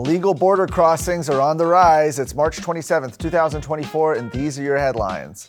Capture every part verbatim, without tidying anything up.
Illegal border crossings are on the rise. It's March twenty-seventh, two thousand twenty-four, and these are your headlines.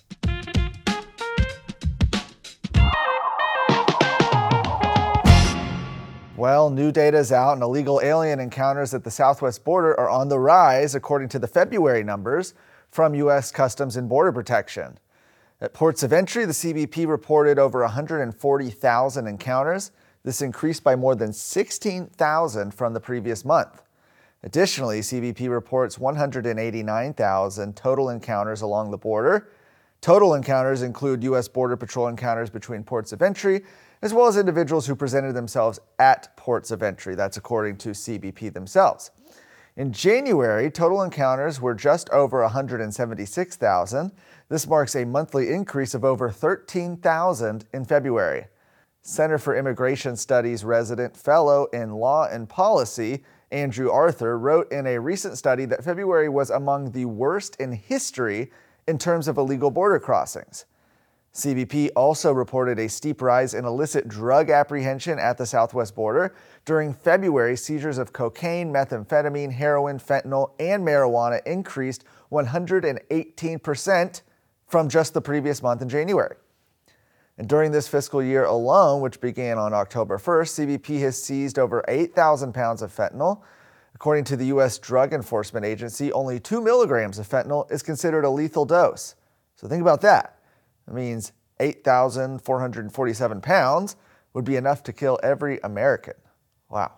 Well, new data is out, and illegal alien encounters at the southwest border are on the rise, according to the February numbers from U S Customs and Border Protection. At ports of entry, the C B P reported over one hundred forty thousand encounters. This increased by more than sixteen thousand from the previous month. Additionally, C B P reports one hundred eighty-nine thousand total encounters along the border. Total encounters include U S Border Patrol encounters between ports of entry, as well as individuals who presented themselves at ports of entry. That's according to C B P themselves. In January, total encounters were just over one hundred seventy-six thousand. This marks a monthly increase of over thirteen thousand in February. Center for Immigration Studies resident fellow in law and policy, Andrew Arthur, wrote in a recent study that February was among the worst in history in terms of illegal border crossings. C B P also reported a steep rise in illicit drug apprehension at the southwest border. During February, seizures of cocaine, methamphetamine, heroin, fentanyl, and marijuana increased one hundred eighteen percent from just the previous month in January. And during this fiscal year alone, which began on October first, C B P has seized over eight thousand pounds of fentanyl. According to the U S Drug Enforcement Agency, only two milligrams of fentanyl is considered a lethal dose. So think about that. It means eight thousand four hundred forty-seven pounds would be enough to kill every American. Wow.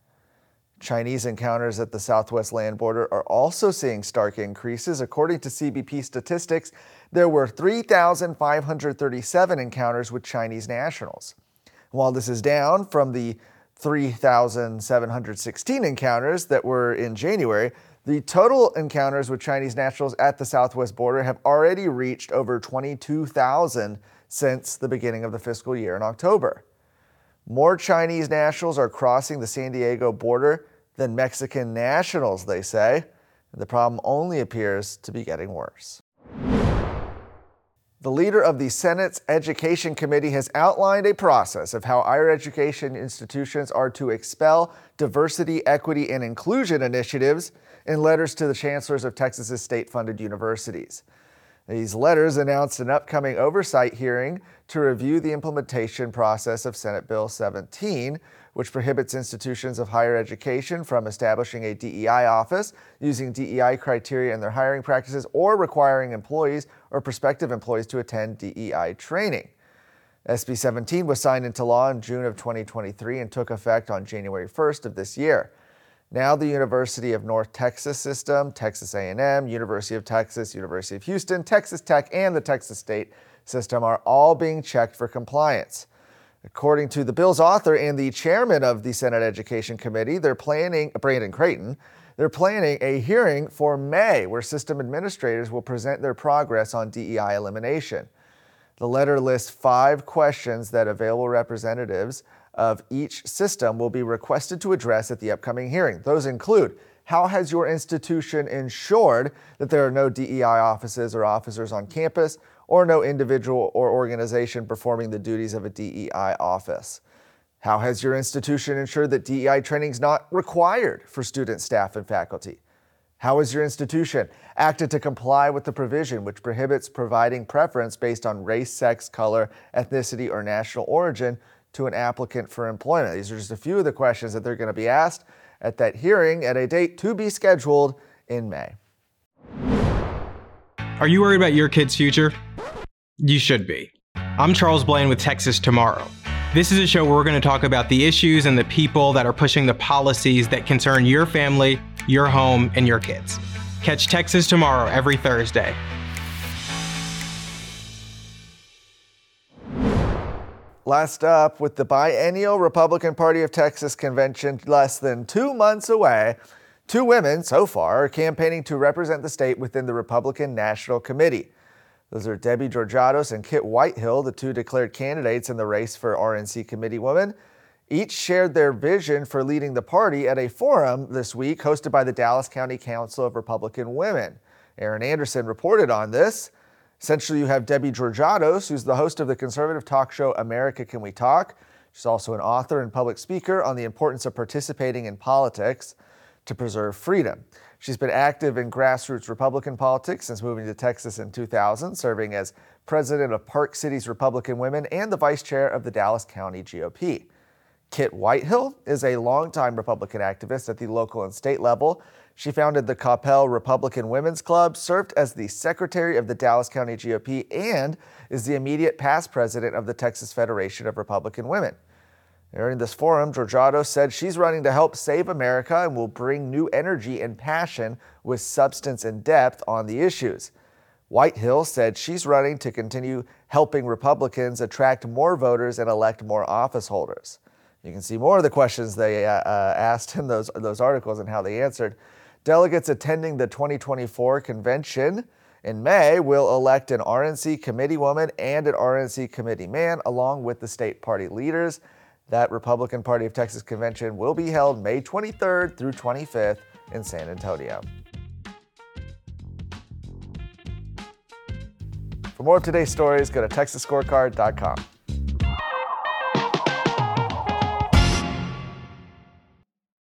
Chinese encounters at the southwest land border are also seeing stark increases. According to C B P statistics, there were three thousand five hundred thirty-seven encounters with Chinese nationals. While this is down from the three thousand seven hundred sixteen encounters that were in January, the total encounters with Chinese nationals at the southwest border have already reached over twenty-two thousand since the beginning of the fiscal year in October. More Chinese nationals are crossing the San Diego border than Mexican nationals, they say. The problem only appears to be getting worse. The leader of the Senate's Education Committee has outlined a process of how higher education institutions are to expel diversity, equity, and inclusion initiatives in letters to the chancellors of Texas's state-funded universities. These letters announced an upcoming oversight hearing to review the implementation process of Senate Bill seventeen, which prohibits institutions of higher education from establishing a D E I office, using D E I criteria in their hiring practices, or requiring employees or prospective employees to attend D E I training. S B seventeen was signed into law in June of twenty twenty-three and took effect on January first of this year. Now the University of North Texas System, Texas A and M, University of Texas, University of Houston, Texas Tech, and the Texas State System are all being checked for compliance. According to the bill's author and the chairman of the Senate Education Committee, they're planning, Brandon Creighton, they're planning a hearing for May where system administrators will present their progress on D E I elimination. The letter lists five questions that available representatives of each system will be requested to address at the upcoming hearing. Those include, how has your institution ensured that there are no D E I offices or officers on campus, or no individual or organization performing the duties of a D E I office? How has your institution ensured that D E I training is not required for students, staff, and faculty? How has your institution acted to comply with the provision which prohibits providing preference based on race, sex, color, ethnicity, or national origin to an applicant for employment? These are just a few of the questions that they're going to be asked at that hearing at a date to be scheduled in May. Are you worried about your kid's future? You should be. I'm Charles Blaine with Texas Tomorrow. This is a show where we're going to talk about the issues and the people that are pushing the policies that concern your family, your home, and your kids. Catch Texas Tomorrow every Thursday. Last up, with the biennial Republican Party of Texas convention less than two months away, two women so far are campaigning to represent the state within the Republican National Committee. Those are Debbie Georgatos and Kit Whitehill, the two declared candidates in the race for R N C committee women. Each shared their vision for leading the party at a forum this week hosted by the Dallas County Council of Republican Women. Aaron Anderson reported on this. Essentially, you have Debbie Georgatos, who's the host of the conservative talk show America Can We Talk. She's also an author and public speaker on the importance of participating in politics. to preserve freedom. She's been active in grassroots Republican politics since moving to Texas in two thousand, serving as president of Park Cities Republican Women and the vice chair of the Dallas County G O P. Kit Whitehill is a longtime Republican activist at the local and state level. She founded the Coppell Republican Women's Club, served as the secretary of the Dallas County G O P, and is the immediate past president of the Texas Federation of Republican Women. During this forum, Georgiado said she's running to help save America and will bring new energy and passion with substance and depth on the issues. Whitehill said she's running to continue helping Republicans attract more voters and elect more office holders. You can see more of the questions they uh, uh, asked in those, those articles and how they answered. Delegates attending the twenty twenty-four convention in May will elect an R N C committee woman and an R N C committee man, along with the state party leaders. That Republican Party of Texas convention will be held May twenty-third through twenty-fifth in San Antonio. For more of today's stories, go to texas scorecard dot com.